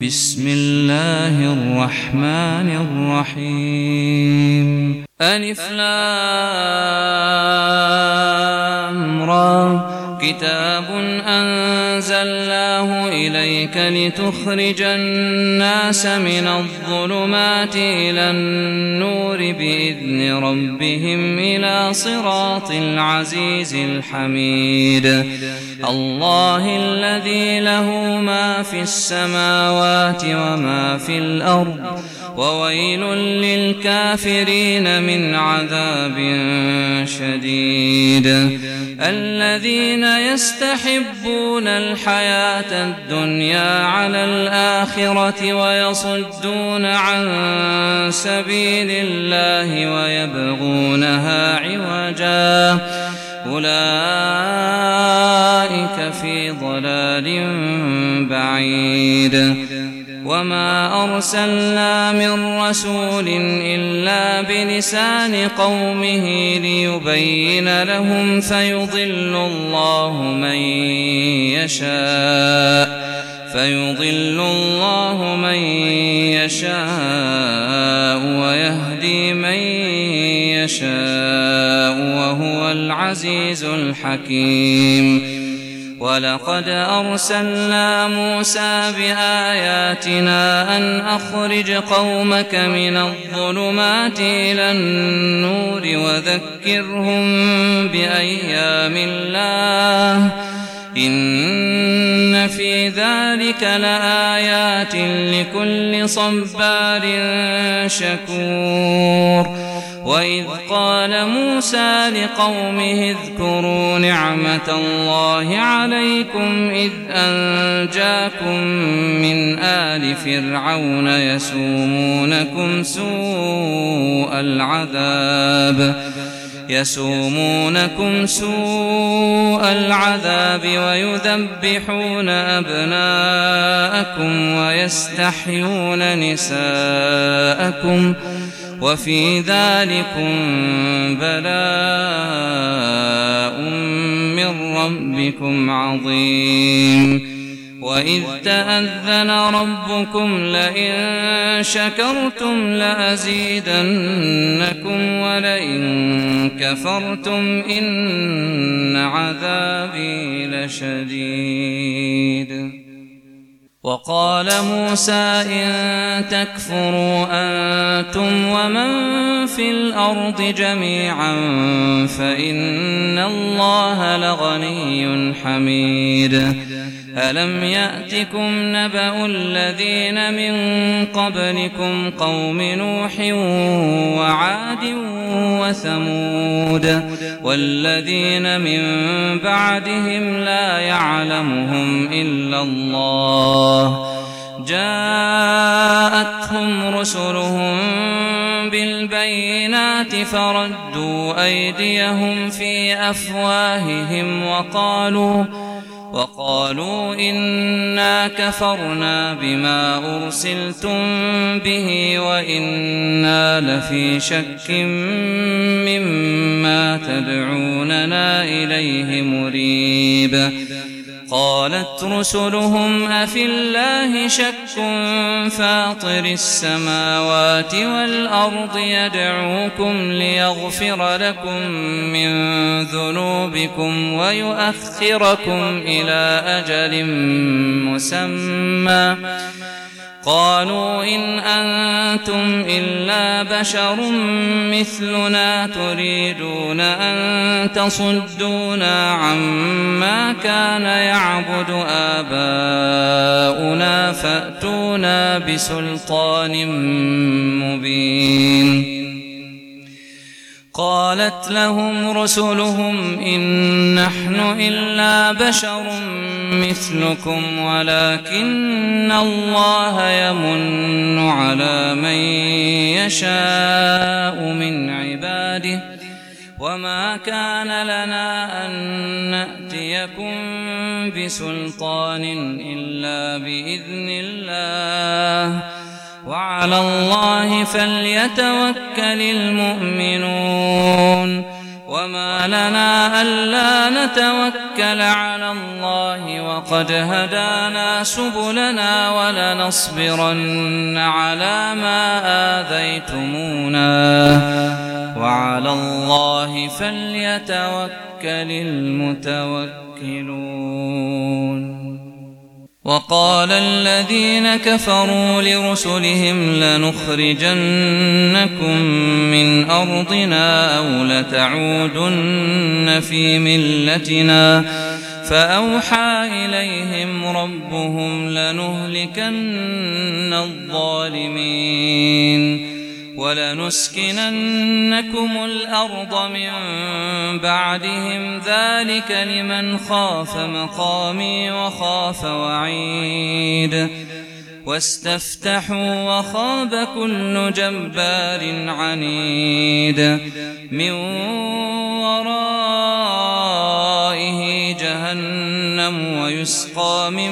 بسم الله الرحمن الرحيم ألف لام را كتاب أنزلناه إليك لتخرج الناس من الظلمات إلى النور بإذن ربهم إلى صراط العزيز الحميد الله الذي له ما في السماوات وما في الأرض وويل للكافرين من عذاب شديد الذين يستحبون الحياة الدنيا على الآخرة ويصدون عن سبيل الله ويبغونها عوجا أولئك في ضلال بعيد وما أرسلنا من رسول إلا بلسان قومه ليبين لهم فيضل الله من يشاء ويهدي من يشاء وهو العزيز الحكيم ولقد أرسلنا موسى بآياتنا أن أخرج قومك من الظلمات إلى النور وذكرهم بأيام الله إن في ذلك لآيات لكل صبار شكور وإذ قال موسى لقومه اذكروا نعمة الله عليكم إذ أنجاكم من آل فرعون يسومونكم سوء العذاب ويذبحون أبناءكم ويستحيون نساءكم وفي ذلكم بلاء من ربكم عظيم وإذ تأذن ربكم لئن شكرتم لأزيدنكم ولئن كفرتم إن عذابي لشديد وقال موسى إن تكفروا أنتم ومن في الأرض جميعا فإن الله لغني حميد ألم يأتكم نبأ الذين من قبلكم قوم نوح وعاد وثمود والذين من بعدهم لا يعلمهم إلا الله جاءتهم رسلهم بالبينات فردوا أيديهم في أفواههم وقالوا إنا كفرنا بما أرسلتم به وإنا لفي شك مما تدعوننا إليه مريب قالت رسلهم أفي الله شك فاطر السماوات والأرض يدعوكم ليغفر لكم من ذنوبكم ويؤخركم إلى أجل مسمى قالوا إن أنتم إلا بشر مثلنا تريدون أن تصدونا عما كان يعبد آباؤنا فأتونا بسلطان مبين قالت لهم رسلهم إن نحن إلا بشر مثلكم ولكن الله يمن على من يشاء من عباده وما كان لنا أن نأتيكم بسلطان إلا بإذن الله وعلى الله فليتوكل المؤمنون وما لنا ألا نتوكل على الله وقد هدانا سبلنا ولنصبرن على ما آذيتمونا وعلى الله فليتوكل المتوكلون. وقال الذين كفروا لرسلهم لنخرجنكم من أرضنا أو لتعودن في ملتنا فأوحى إليهم ربهم لنهلكن الظالمين ولنسكننكم الأرض من بعدهم ذلك لمن خاف مقامي وخاف وعيد واستفتحوا وخاب كل جبار عنيد من ورائه جهنم ويسقى من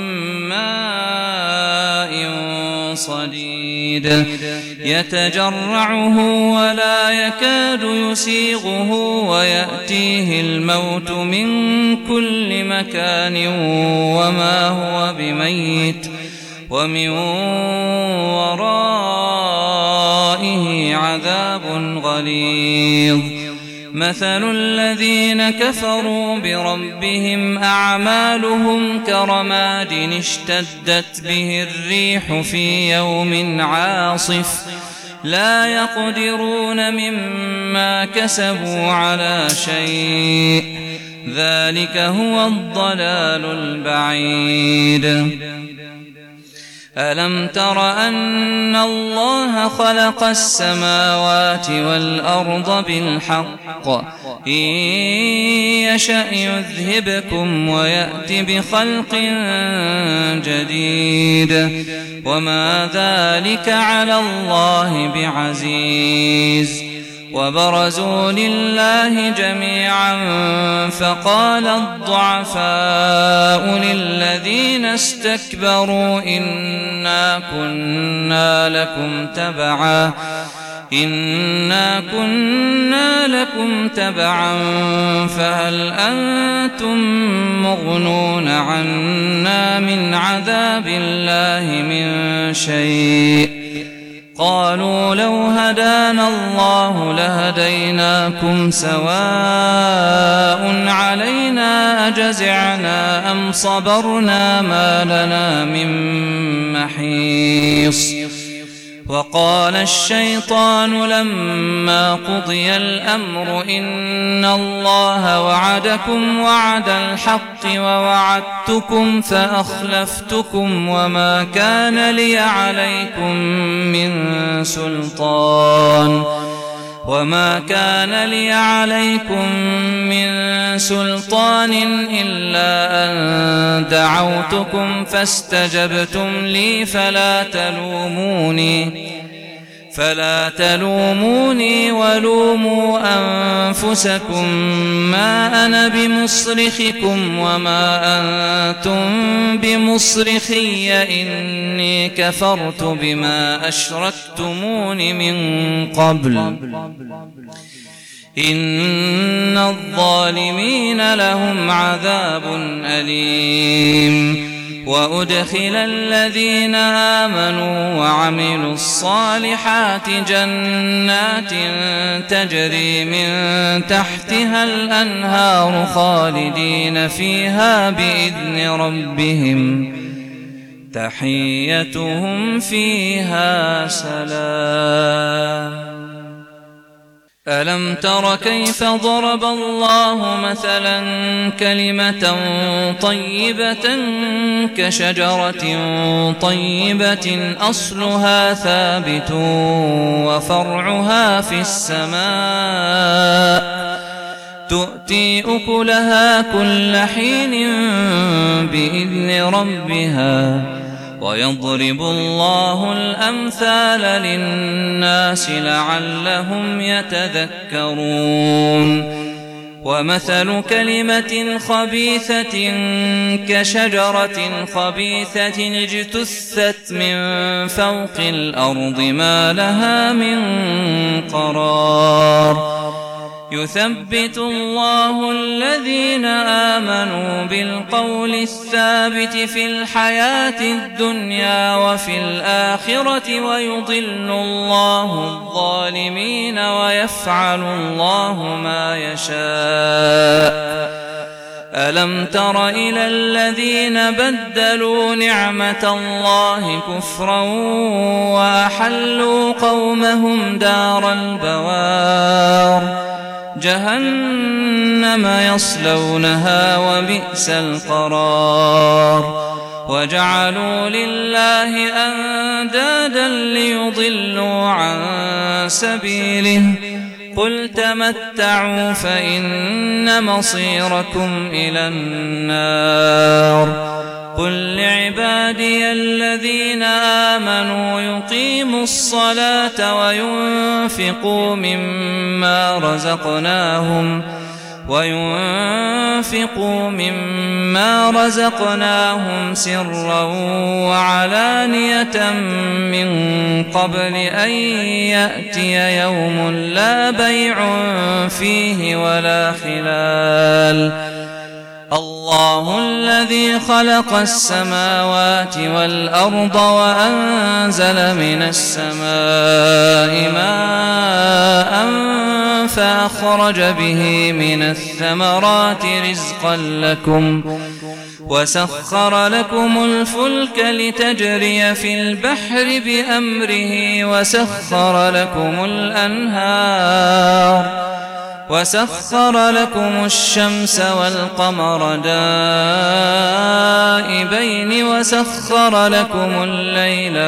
ماء صديد يتجرعه ولا يكاد يسيغه ويأتيه الموت من كل مكان وما هو بميت ومن ورائه عذاب غليظ. مثل الذين كفروا بربهم أعمالهم كرماد اشتدت به الريح في يوم عاصف لا يقدرون مما كسبوا على شيء ذلك هو الضلال البعيد. ألم تر أن الله خلق السماوات والأرض بالحق إن يشأ يذهبكم ويأت بخلق جديد وما ذلك على الله بعزيز. وبرزوا لله جميعا فقال الضعفاء للذين استكبروا إنا كنا لكم تبعا فهل أنتم مغنون عنا من عذاب الله من شيء قالوا لو هدانا الله لهديناكم سواء علينا أجزعنا أم صبرنا ما لنا من محيص. وقال الشيطان لما قضي الأمر إن الله وعدكم وعد الحق ووعدتكم فأخلفتكم وما كان لي عليكم من سلطان إلا أن دعوتكم فاستجبتم لي فلا تلوموني ولوموا أنفسكم ما أنا بمصرخكم وما أنتم بمصرخي إني كفرت بما أشركتمون من قبل إن الظالمين لهم عذاب أليم. وأدخل الذين آمنوا وعملوا الصالحات جنات تجري من تحتها الأنهار خالدين فيها بإذن ربهم تحيتهم فيها سلام. ألم تر كيف ضرب الله مثلا كلمة طيبة كشجرة طيبة أصلها ثابت وفرعها في السماء تؤتي أكلها كل حين بإذن ربها ويضرب الله الأمثال للناس لعلهم يتذكرون. ومثل كلمة خبيثة كشجرة خبيثة اجتثت من فوق الأرض ما لها من قرار يثبت الله الذين آمنوا بالقول الثابت في الحياة الدنيا وفي الآخرة ويضل الله الظالمين ويفعل الله ما يشاء. ألم تر إلى الذين بدلوا نعمة الله كفرا وأحلوا قومهم دار البوار جهنم يصلونها وبئس القرار وجعلوا لله أندادا ليضلوا عن سبيله قل تمتعوا فإن مصيركم إلى النار قل لعبادي الذين آمنوا يقيموا الصلاة وينفقوا مما رزقناهم سرا وعلانية من قبل أن يأتي يوم لا بيع فيه ولا خلال الله الذي خلق السماوات والأرض وأنزل من السماء ماء فأخرج به من الثمرات رزقا لكم وسخر لكم الفلك لتجري في البحر بأمره وسخر لكم الشمس والقمر دائبين وسخر لكم الليل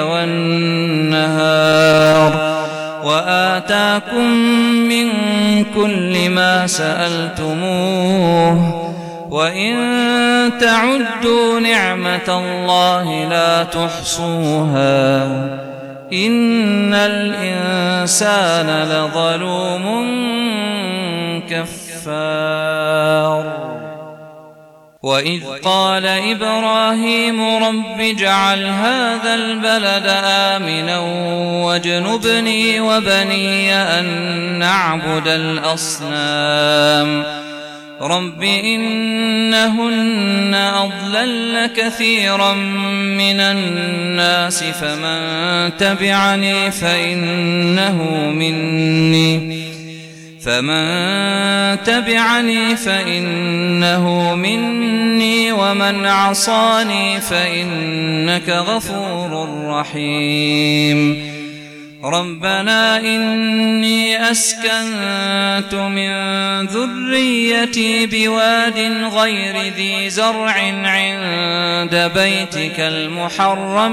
والنهار وآتاكم من كل ما سألتموه وإن تعدوا نعمة الله لا تحصوها إن الإنسان لظلوم كفار وإذ قال إبراهيم رب اجعل هذا البلد آمنا واجنبني وبني أن نعبد الأصنام رب إنهن أضللن كثيرا من الناس فمن تبعني فإنه مني ومن عصاني فإنك غفور رحيم ربنا إني أسكنت من ذريتي بواد غير ذي زرع عند بيتك المحرم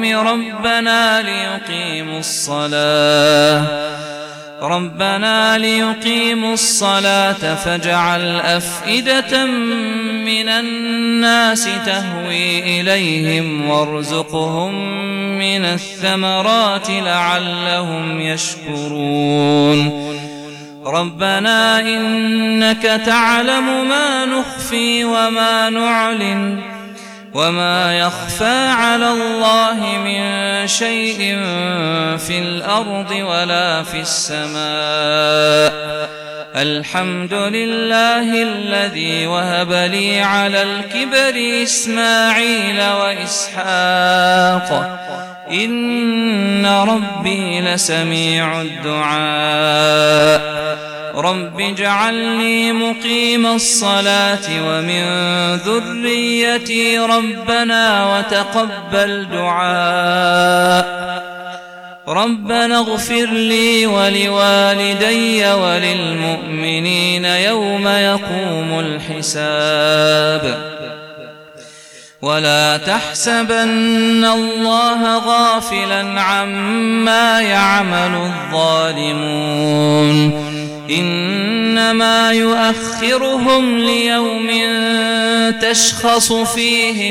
ربنا ليقيموا الصلاة فاجعل أفئدة من الناس تهوي إليهم وارزقهم من الثمرات لعلهم يشكرون ربنا إنك تعلم ما نخفي وما نعلن وما يخفى على الله من شيء في الأرض ولا في السماء الحمد لله الذي وهب لي على الكبر إسماعيل وإسحاق إن ربي لسميع الدعاء رب اجعلني مقيم الصلاة ومن ذريتي ربنا وتقبل دعاء ربنا اغفر لي ولوالدي وللمؤمنين يوم يقوم الحساب ولا تحسبن الله غافلا عما يعمل الظالمون إنما يؤخرهم ليوم تشخص فيه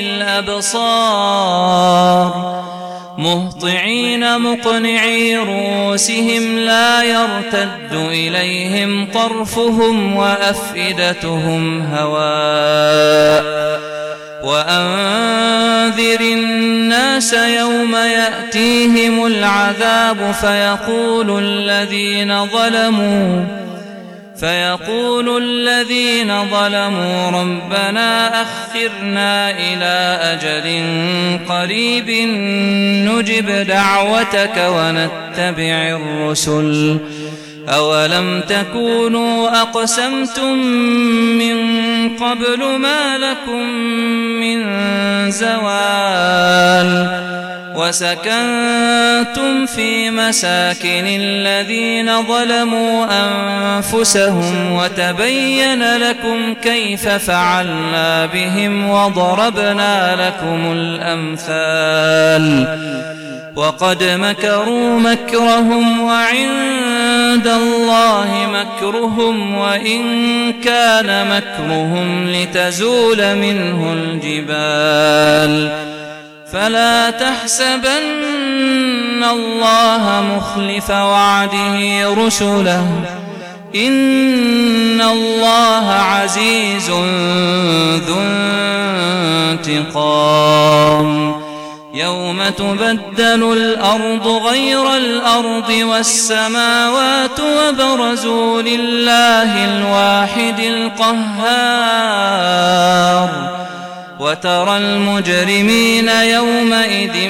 الأبصار مهطعين مقنعي رؤوسهم لا يرتد إليهم طرفهم وأفئدتهم هواء وأنذر الناس يوم يأتيهم العذاب فيقول فيقول الذين ظلموا ربنا أخرنا إلى أجل قريب نجب دعوتك ونتبع الرسل أولم تكونوا أقسمتم من قبل ما لكم من زوال وسكنتم في مساكن الذين ظلموا أنفسهم وتبين لكم كيف فعلنا بهم وضربنا لكم الأمثال وقد مكروا مكرهم وعند الله مكرهم وإن كان مكرهم لتزول منه الجبال فلا تحسبن الله مخلف وعده رسله إن الله عزيز ذو انتقام يوم تبدل الأرض غير الأرض والسماوات وبرزوا لله الواحد القهار وترى المجرمين يومئذ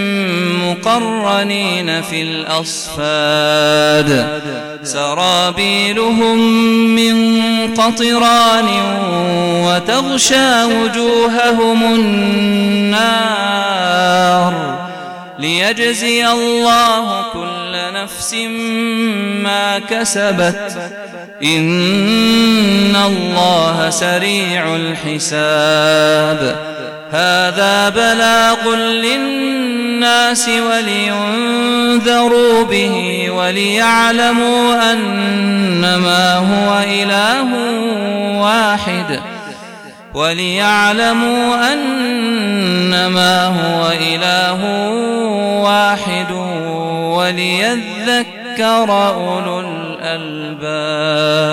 مقرنين في الأصفاد سرابيلهم من قطران وتغشى وجوههم النار ليجزي الله كل نفس ما كسبت إن الله سريع الحساب هذا بلاغ للناس ولينذروا به وليعلموا أنما هو إله واحد وليذكر أولو الألباب.